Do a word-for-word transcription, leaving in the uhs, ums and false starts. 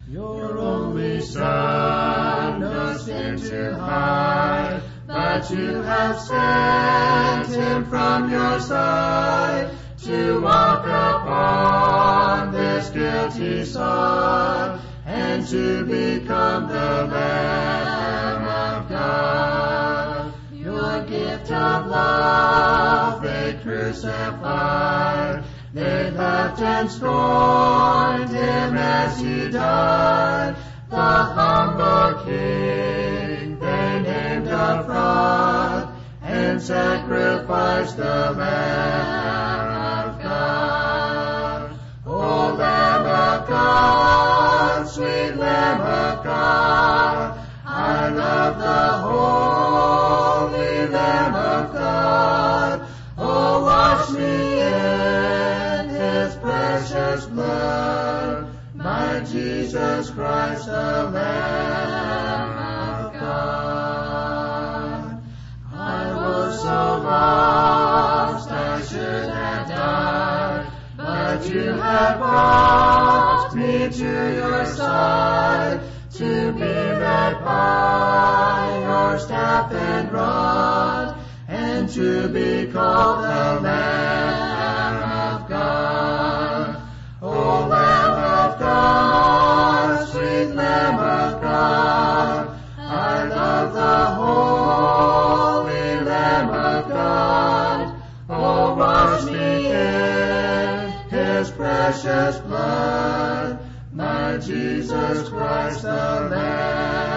Your only Son, no sin to hide, but you have sent him from your side to walk upon this guilty sod and to become the Lamb of God. Your gift of love they crucified, they left and scorned him as he died. The humble King they named a fraud and sacrificed the Lamb of God. O Lamb of God, sweet Lamb of God, I love the holy Lamb of God. Oh, wash me in his precious blood, my Jesus Christ, the Lamb of God. I was so lost I should have died, but you have brought me to your side, to be led by your staff and rod, and to be called the Lamb of God. O Lamb of God, sweet Lamb of God, I love the holy Lamb of God. Oh, wash me in his precious blood, my Jesus Christ, the Lamb